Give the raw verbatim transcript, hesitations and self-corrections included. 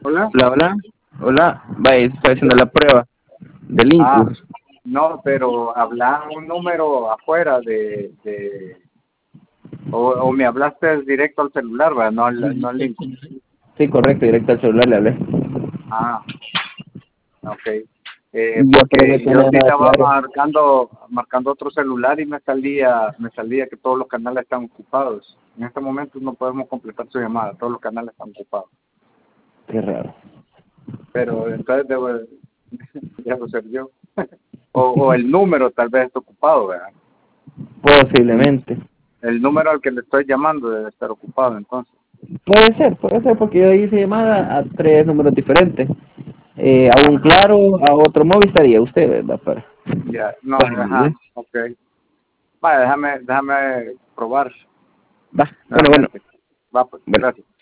Hola. Hola, hola. Hola. Vaya, estoy haciendo la prueba del Ah, Incus. no, pero habla un número afuera de, de o, o me hablaste directo al celular, ¿verdad? No al, no al link. Sí, correcto, directo al celular le hablé. Ah, ok. Eh, Y ya por eso porque yo tiene nada ahorita estaba claro. marcando, marcando otro celular y me salía, me salía que todos los canales están ocupados. En este momento no podemos completar su llamada, todos los canales están ocupados. Qué raro. Pero entonces debo, debo ser yo. o, o el número tal vez está ocupado, ¿verdad? El, Posiblemente. el número al que le estoy llamando debe estar ocupado entonces. Puede ser, puede ser, porque yo hice llamada a tres números diferentes. Eh, a un Ajá. Claro, a otro Movistar y a usted, ¿verdad? Para, Ya, no, para ajá, ayudarle. ok. Vaya, déjame, déjame probar Va, bueno, bueno. nuevamente. Va, pues, Bueno. gracias.